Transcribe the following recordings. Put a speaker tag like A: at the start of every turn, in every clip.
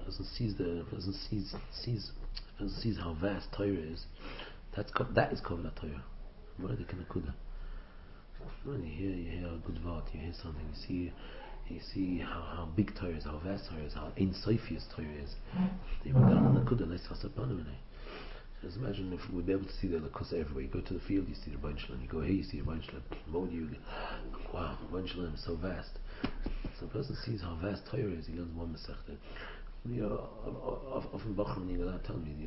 A: person sees how vast Torah is, that is Kovna Torah. What are they going to when you hear a good word, you hear something, you see how big Torah is, how vast Torah is, how Ein Sofius Torah is. Just imagine if we'd be able to see the Lakusa everywhere. You go to the field, you see the Rebbeinu Shalom. You go here, you see the Rebbeinu Shalom. Wow, the Rebbeinu Shalom is so vast. So a person sees how vast Torah is, he learns one Masechta. Often Bachram and Yigalah tell me,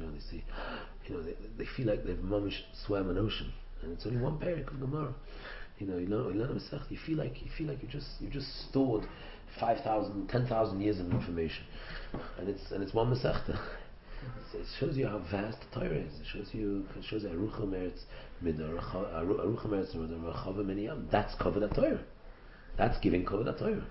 A: they feel like they've mamish swam an ocean, and it's only one parak of Gemara. You learn a Masechta, you feel like you just stored 5,000, 10,000 years of information, and it's one Masechta. So it shows you how vast the Torah is. It shows you Arucha Meretz Midor, Arucha Meretz Midor, Rachava Miniyam. That's Kavod Torah. That's giving Kavod Torah.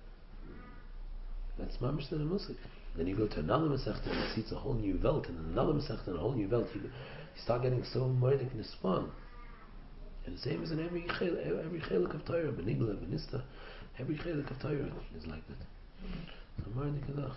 A: That's Mamish the Musik. Then you go to another Masechta and you see it's a whole new Welt, and another Masechta and a whole new Welt. You start getting so moedig in the spawn. And the same as in every chelik of Torah, Benigla, Benista, every chelik of Torah is like that. So moedig Kadach.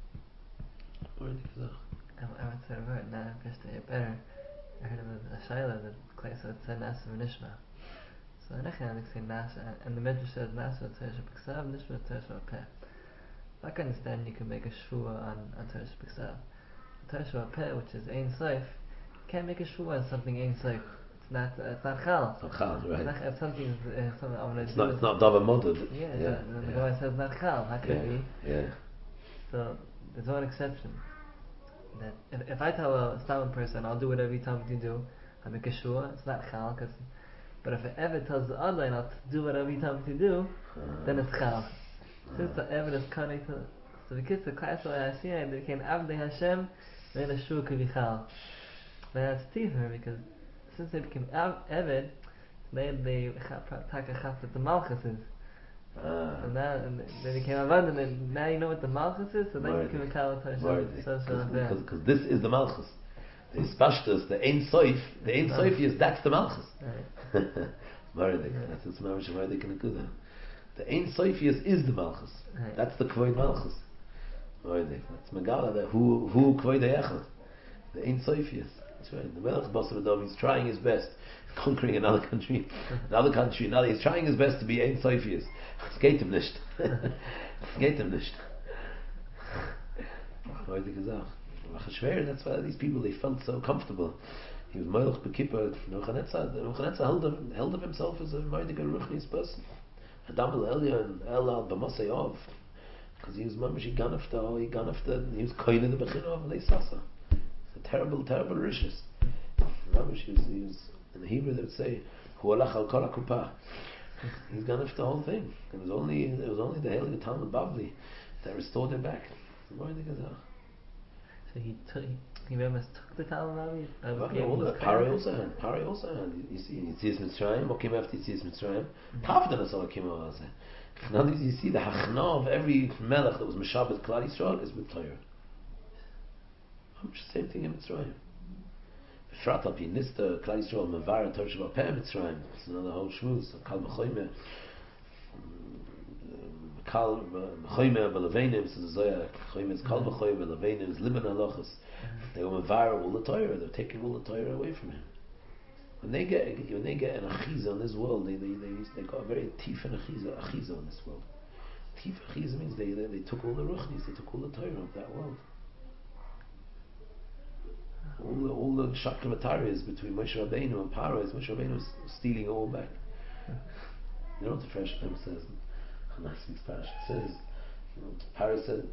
A: Moedig Kadach.
B: I would say a word, now just to hear better. I heard of a Shaila that claims that it said Nasa v'Nishma. So in Echan, I say Nasa, and the Midrash says Nasa Teresh B'Ksav, Nishma Teresh B'Peh. I can understand you can make a Shvua on Teresh B'Ksav. Teresh B'Peh, which is Ein Soif, you can't make a Shvua on something Ein Soif. It's not Chal.
A: It's not Chal, right.
B: If something I'm going to
A: it's
B: do.
A: It's not Dava Modud.
B: The Gemara says not Chal. How could it be?
A: Yeah.
B: So there's one exception. That if I tell a Stalin person, I'll do whatever you tell me to do, I make a shua, it's not chal. But if an Eved tells the other, I'll do whatever you tell me to do, then it's chal. Since the Eved is connected to, so because the class of Hashem, they became Avdei Hashem, then the shua could be chal. But that's deeper because since they became Eved, then they chafet the Malchus is. And then he came Avad, and now you know what the Malchus is, so then you can become a
A: because this is the Malchus. The Ispashtus, the Ein Soif, is that's the Malchus. Mardik, that's what's Mamish Mardik in the Kudah. The Ein Soif is the Malchus. That's the Kvoid Malchus. Mardik, that's Megala, who Kvoid Echad. The Ein Soif That's right. The Melech Basar Adam, he's trying his best, conquering another country. He's trying his best to be Ein Soifius. Es geht ihm nicht. Es geht ihm nicht. That's why these people, they felt so comfortable. He was Melech Bekippah. Nebuchadnezzar held of himself as a Meidiger Ruchnis person. Adam el-Elya and El-Al B'Masayov. Because he was Mamish, he was Koine the Bechinov, Leisasa. It's a terrible, terrible Rishis. Mamish, he was, in the Hebrew they would say, Hualach al Kol HaKupah. He's gone after the whole thing. It was only the Heilige Talmud Bavli that restored it back.
B: So he almost took the Talmud Bavli?
A: All the Pari also had. You see Yitzias Mitzrayim. What came after Yitzias Mitzrayim? Tavdan is all came over. Now you see the Hachna of every Melech that was Meshabbat Klal Yisrael is with Torah. Same thing in Mitzrayim. Frat al pi nista Klal Yisrael mevar Torah Shabbat Peh Mitzrayim. It's another whole shmuz. Kal b'choyme, b'levenim. So the Zohar choyme is kal b'choyme, b'levenim is liban halachas. They were mevar all the Torah. They're taking all the Torah away from him. When they get an achiza in this world, they got a very tif and achiza in this world. Tif achiza means they took all the ruchnis, they took all the Torah of that world. All the shakramataris between Moshe Rabbeinu and Paro is Moshe Rabbeinu was stealing all back. You know what the Fresh Time says? Last week's parish says, Paro said,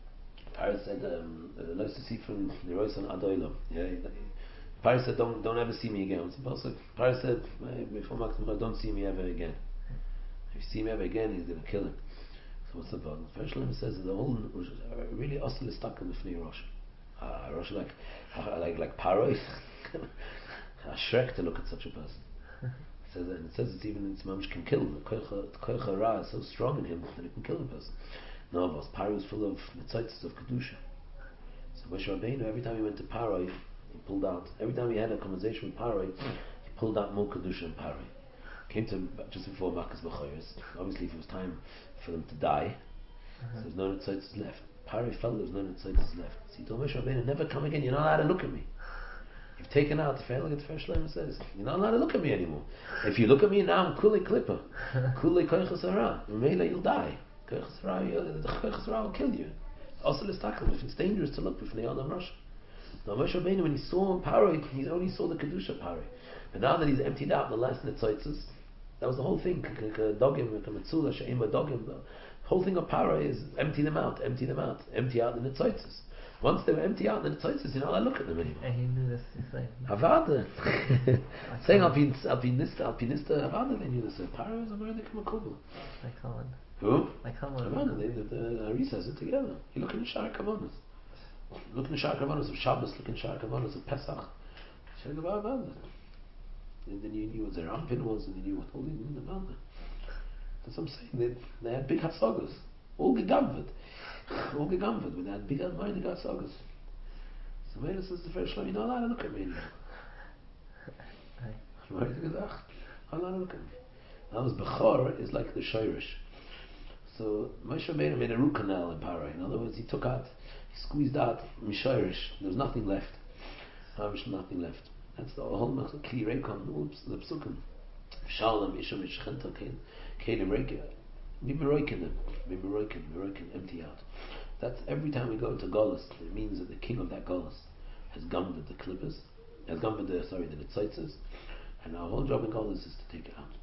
A: "Let's see from Nerois and Adoilam." Yeah, Paro said, "Don't ever see me again." Paro said, "Before Max, don't see me ever again. If you see me ever again, he's going to kill him." So what's the problem? Fresh Time says that the whole really oscil is stuck in the Fnei Rosh. Rosh like Paro. A Shrek to look at such a person. It says it's even its mamish can kill. The koich ra is so strong in him that it can kill a person. No, but Paro is full of mitzitzes of kedusha. So Moshe Rabbeinu, every time he went to Paro, he pulled out. Every time he had a conversation with Paro, he pulled out more kedusha in Paro. Came to just before Makkah's B'chayos. Obviously, if it was time for them to die, so there's no mitzitzes left. Pari felt there was no Netzitzes left. So he told Moshe Rabbeinu, never come again, you're not allowed to look at me. You've taken out, the Tefer Shlomo says, you're not allowed to look at me anymore. If you look at me now, I'm Kulei Klippa. Kulei Koichas Hara. Remela, you'll die. Koichas Hara, the Koichas Hara will kill you. Also, if it's dangerous to look before Adam Rosh. Now Moshe Rabbeinu, when he saw Pari, he only saw the Kedusha Pari. But now that he's emptied out the last Netzitzes, that was the whole thing. Dogim, Metzula, She'ema Dogim. The whole thing of Pari is empty them out, empty out the Netzitzes. Once they were empty out the Netzitzes, you're not allowed to look at them anymore.
B: And he knew this, he's saying.
A: Havada. Saying Alpinista Havada, they knew this. Pari was a murder Kamakubal.
B: Like Haman.
A: Who?
B: Like Haman.
A: Havada, the Ari says it together. You look in the Shara Kavanas. Look in the Shara Kavanas of Shabbos, look in the Shara Kavanas of Pesach. Shara Havada. And then you knew what their armpit was, and you knew what all the Havada. That's what I'm saying. They had big hasagas. All gegamvet, but they had big almighty hasagas. So Mela says the first Shlomo, you're not allowed to look at me anymore. I'm not allowed to look at me. That was Bechor is like the Shirish. So Moshe Rabbeinu made a root canal in Parai. In other words, he squeezed out Mishirish. There was nothing left. Nothing left. That's the whole Kli Reikon, the Psukim. Shalom, Isham, Ishchenta, Kalim Reikon. Miberoikin, empty out. That's every time we go into Golas, it means that the king of that Golas has gummed the clippers, the Netzitzes, and our whole job in Golas is to take it out.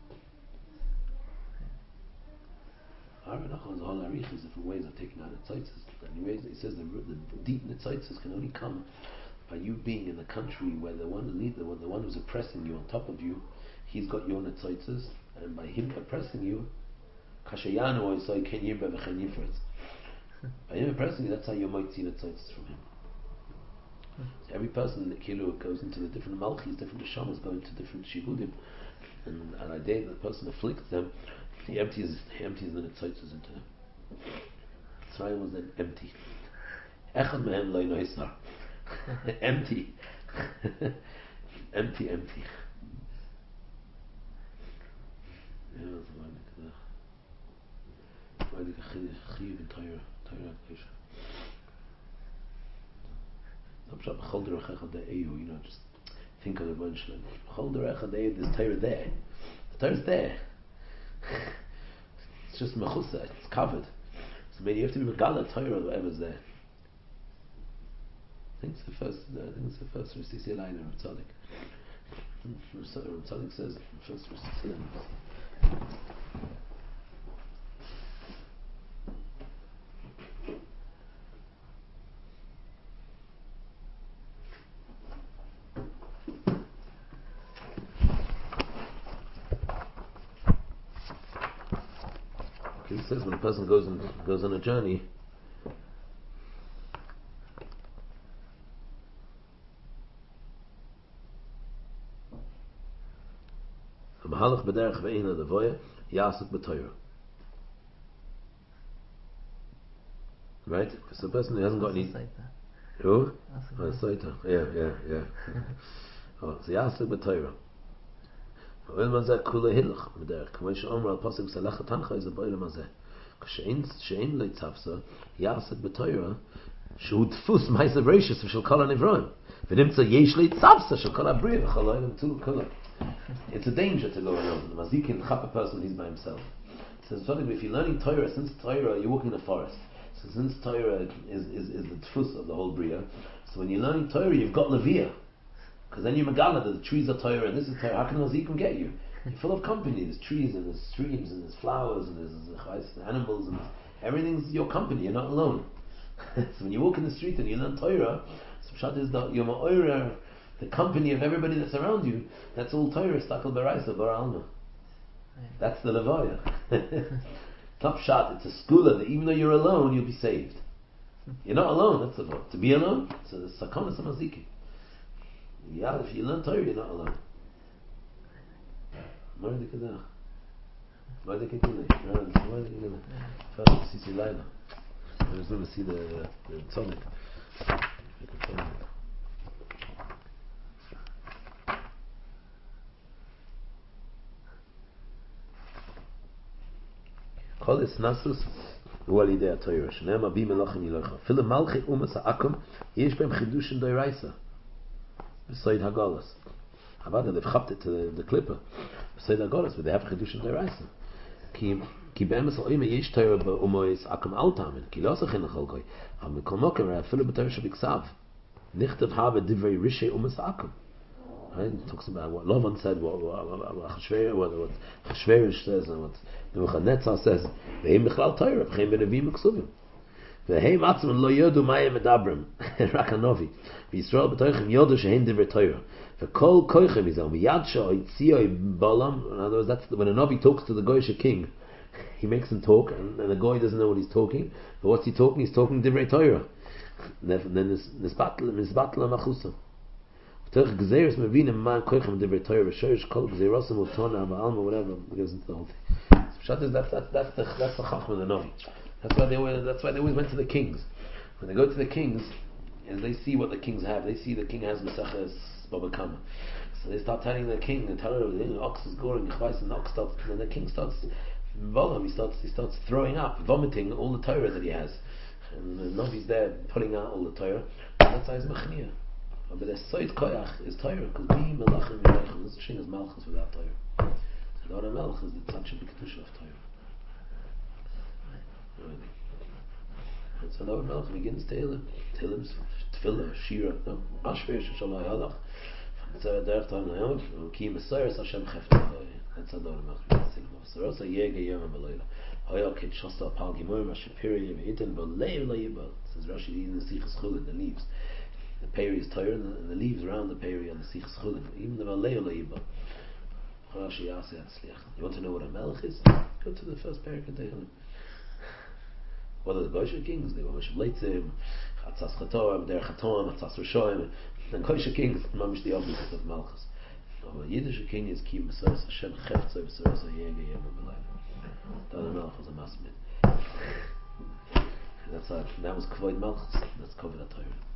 A: There's a whole arichas, different ways of taking out Netzitzes. Anyways, he says the deep Netzitzes can only come by you being in the country where the one who's oppressing you on top of you, he's got your Netzitzes, and by him oppressing you, Kashayanu is like Ken Yirba v'Chen Yifritz. By him oppressing you, that's how you might see Netzitzes from him. So every person in the Kilu goes into the different Malchis, different Neshamas, go into different Shibudim, and on a day that the person afflicts them, he empties the Netzitzes into them. Tzrayim was then empty. Echad mehem lo noisar. Empty. Empty. Yeah, just think of the bunch like there's Torah there. The Torah's there. It's just mechusa, it's covered. So maybe you have to be megala Torah or whatever's there. I think it's the first Ristisi line of Tzadik. Tzadik says the first Ristisi line. He says when a person goes on a journey, Mahalach b'derech ve'ina devoya yasuk b'toyra. Right? Because the person who hasn't got any. Who? Saita. Yeah. So yasuk b'toyra. When that kula hilach b'derech, k'may she'omer al pasuk salachat tancha is a boilam hazeh. She'ein leitzavsa yasuk b'toyra shehu tfus ma'asav reishis v'shel kol ha'nivroim v'nimtza yesh leitzavsa shel kol ha'briya v'chol ha'olam tul kula. It's a danger to go around. The mazikin chap a person, he's by himself. So if you're learning Torah, since Torah you're walking in the forest. So since Torah is the tfus of the whole bria, so when you're learning Torah, you've got levia. Because then you're megala that the trees are Torah and this is Torah. How can mazikim get you? You're full of company. There's trees and there's streams and there's flowers and there's animals and everything's your company. You're not alone. So when you walk in the street and you learn Torah, so pshat is that you're ma'orer, the company of everybody that's around you, that's all Torah, Stakal Baraisa, Bar Alma. That's the Levaya. It's not pshat, it's a skula that even though you're alone, you'll be saved. You're not alone, that's the point. To be alone, it's a sakonas amaziki. Yeah, if you learn Torah, you're not alone. Mordekadach. First, Sisi Laila. I was going to see the tonic. Kol is nasus הוא על ידי התורה. שנאמר בי מלאכים ילך. אפילו מלכי אומס האקום, יש בהם חידושים דאורייסה. בסוד הגולס. אבל they've chopped it to the clipper. בסוד הגולס, but they have חידושים דאורייסה. כי באמס האוימה יש תורה באומויס אקום אל תאמן, כי לא עושה חינוך על גוי. אבל מכל מוקם, אפילו בתורה שבכסב. נכתב הווה דברי רישי אומס האקום. Right? It talks about what Lavan said, what Achashverosh says, and what Nebuchadnezzar says. V'heim b'chlal Torah, v'cheim b'nevim u'ksuvim. V'heim atzman lo yodu maya medabrim. Rak hanovi. V'Yisrael b'toichem yodu shehem divrei Torah. V'kol koichem izal miyad she'o yitzio balam. In other words, that's when a Novi talks to the Goyish king, he makes him talk, and the Goy doesn't know what he's talking. But what's he talking? He's talking divrei Torah. And then nisbatla machusa. Toch gezeres mevinim man koichem divrei Torah v'shoyish kol gezerosim utona v'alma whatever. It goes into the whole thing. Pshat is that's the chachma of the Novi. That's why they always went to the kings. When they go to the kings, as they see what the kings have, they see the king has Maseches Baba Kama. So they start telling the king, and tell her the ox is goring, and the ox starts, and then the king starts volam, he starts throwing up, vomiting all the Torah that he has. And the Novi's there pulling out all the Torah. And that's how he's machnia. But the Soid Koyach is Torah, because we Melachim Yirachim, this thing is Malchus without Torah. So the other Melch is the Tzadshim B'Kedusha of Torah. And so the other Melch begins Tehillim, Tefillah, Shira, no, Ashvesh, Shalai Halach, and so Derech Torah Nayot, Ki Messiah Hashem Chefta, that's the other Melch begins Tehillim. So also Yega Yom HaMalayla, Hoyakid Shosta Pal Gimur, Mashapiri, V'Iten, B'Leiv Leiba, says Rashi, in the Sichas Chulin, the leaves. The peri is Torah, and the leaves around the peri are the Sichas Chulin. Even the Valei Leiba. Rashi Yaseh Atzliach. You want to know what a Melech is? Go to the first parak of Tehillim. What are the Goyish kings? They were Moshe Leitzim, Chatzas Chatorah, Der Chatorah, Chatzas Roshoim. And Goyish kings, mamish the opposite of Malchus. But Yiddish king is Ki Mesoros Hashem Cheftzoi V'Soros HaYega Yom HaBelayla. The other Melech was a Masmid. That was Kvoid Malchus. That's Koved HaTorah.